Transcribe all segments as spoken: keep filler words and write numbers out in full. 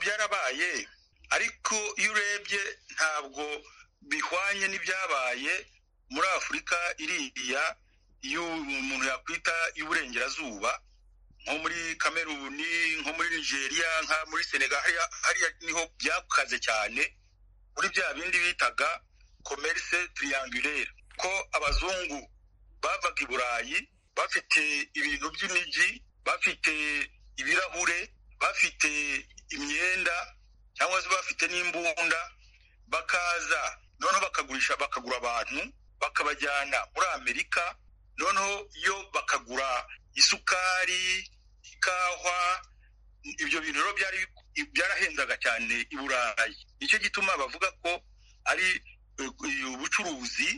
byarabaye ariko iyo urebye ntabwo bihwanye n'ibyabaye muri Afurika iriya iyo umuntu yakwita y'uburengerazuba nko muri Kameruni nko muri Nigeria nka muri Senegal hariya niho byakaze cyane muri bya bindi bitaga commerce triangulaire ko abazungu bavaga i Burayi bafite ibintu by'imijyi bafite ibirahure bafite imyenda cyangwa se bafite n'imbunda bakaza noneho bakagurisha bakagura abantu bakabajyana muri Amerika noneho iyo bakagura isukari ikahwa ibyo bintu rero byari byarahendaga cyane i Burayi nicyo gituma bavuga ko ari ubucuruzi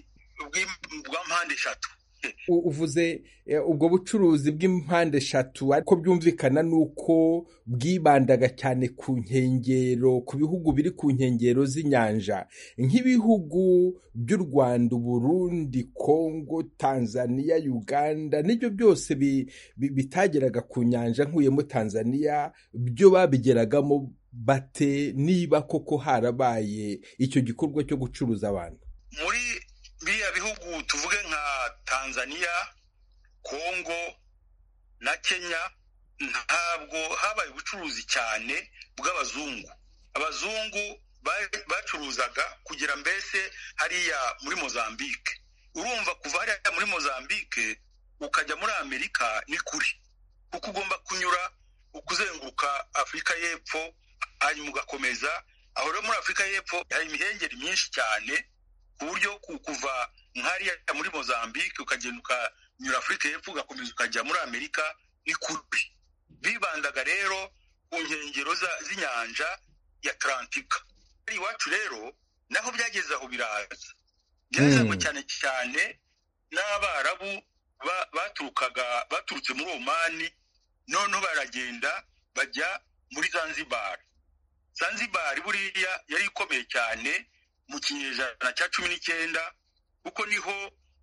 bwa mpande eshatu. Uvuze ubwo bucuruzi bw'impande eshatu ariko byumvikana nuko bwibandaga cyane ku nkengero ku bihugu biri ku nkengero z'inyanja nk'ibihugu by'u Rwanda, Burundi, Kongo, Tanzania, Uganda n'ibyo byose bitageraga ku nyanja nkuyemo Tanzania byo babigeragamo bate niba koko harabaye icyo gikorwa cyo gucuruza abantu muri biriya bihugu tuvuge nka Tanzania, Kongo na Kenya ntabwo habaye ubucuruzi cyane bw'abazungu. Abazungu bacuruzaga kugira mbese hariya muri Mozambique. Urumva kuva hariya muri Mozambique ukajya muri Amerika ni kuri kuko ugomba kunyura ukuzenguruka Afurika y'Epfo hanyuma ugakomeza aho rero muri Afurika y'Epfo hari imihengeri myinshi cyane ku buryo kuva nkariya muri Mozambique ukagenda ukanyura Afurika y'Epfo ugakomeza ukajya muri Amerika ni kuri bibandaga rero ku nkengero z'inyanja ya Atlantika. Iwacu rero naho byageze aho biraza byazagwa cyane cyane n'Abarabu baturukaga baturutse muri Omani noneho baragenda bajya muri Zanzibar. Zanzibar buriya yari ikomeye cyane mu kinyejana cya cumi n'icyenda kuko niho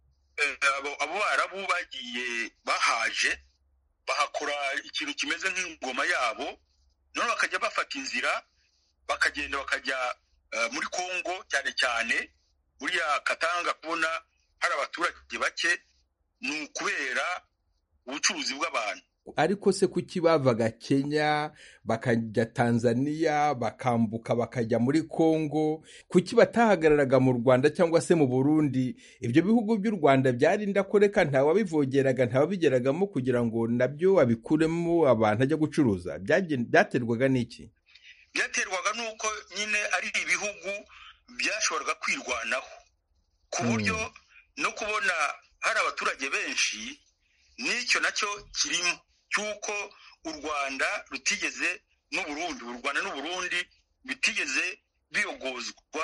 abo Barabu bagiye bahaje bahakora ikintu kimeze nk'ingoma yabo none bakajya bafata inzira bakagenda bakajya muri Kongo cyane cyane buriya Katanga kubona hari abaturage bake ni ukubera ubucuruzi bw'abantu. Ariko se kuki bavaga Kenya bakajya Tanzania bakambuka bakajya muri Kongo kuki batahagararaga mu Rwanda cyangwa se mu Burundi? Ibyo bihugu by'u Rwanda byari ndakoreka nta wabivogeraga nta wabigeragamo kugira ngo nabyo wabikuremo abantu ajya gucuruza. Byaterwaga n'iki? Byaterwaga nuko nyine ari ibihugu byashoboraga kwirwanaho ku buryo no kubona hari abaturage benshi n'icyo nacyo kirimo cyuko u Rwanda rutigeze n'u Burundi u Rwanda n'u Burundi bitigeze biyogozwa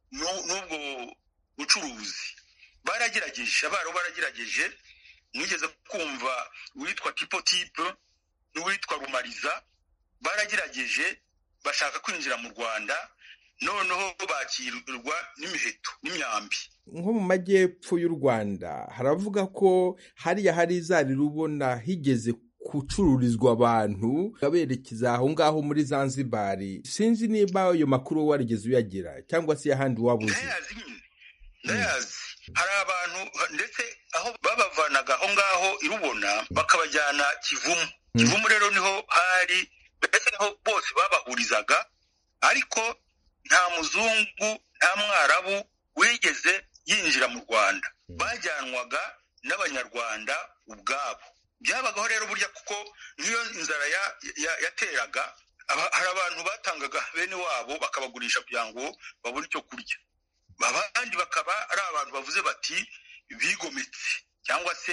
n'ubwo bucuruzi. Baragerageje abaro baragerageje mwigeze kumva witwa Tipo Type n'uwitwa Rumariza baragerageje bashaka kwinjira mu Rwanda noneho bakirwa n'imiheto n'imyambi. Nko mu majyepfo y'u Rwanda haravuga ko hariya hari izari rubona higeze gucururizwa abantu baberekeza aho ngaho muri Zanzibar. Sinzi niba ayo makuru warigeze uyagira cyangwa se yahandi wabuze. Ndayazi ndayazi hari abantu ndetse aho babavanaga aho ngaho irubona bakabajyana Kivumu. Kivumu rero niho hari ndetse niho bose babahurizaga ariko nta muzungu nta mwarabu wigeze yinjira mu Rwanda. Bajyanwaga n'abanyarwanda ubwabo. Byabagaho rero burya kuko niyo inzara yateraga hari abantu batangaga bene wabo bakabagurisha kugira ngo babone icyo kurya. Abandi bakaba ari abantu bavuze bati bigometse cyangwa se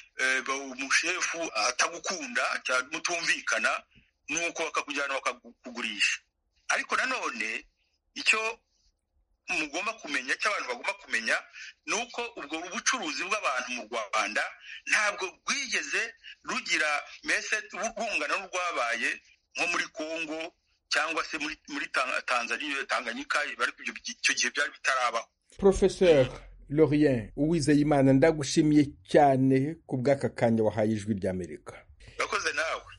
umushefu atagukunda cyangwa mutumvikana nuko bakakujyana bakakugurisha. Ariko nanone icyo mugomba kumenya cy'abantu bagomba kumenya nuko ubwo ubucuruzi bw'abantu mu Rwanda ntabwo bwigeze rugira mese bungana n'urwabaye nko muri Kongo cyangwa se muri muri Tanzania Tanganyika bari icyo gihe byari bitarabaho. Professeur Laurien Uwizeyimana ndagushimiye cyane ku bw'aka kanya wahaye Ijwi ry'Amerika. Yakoze nawe.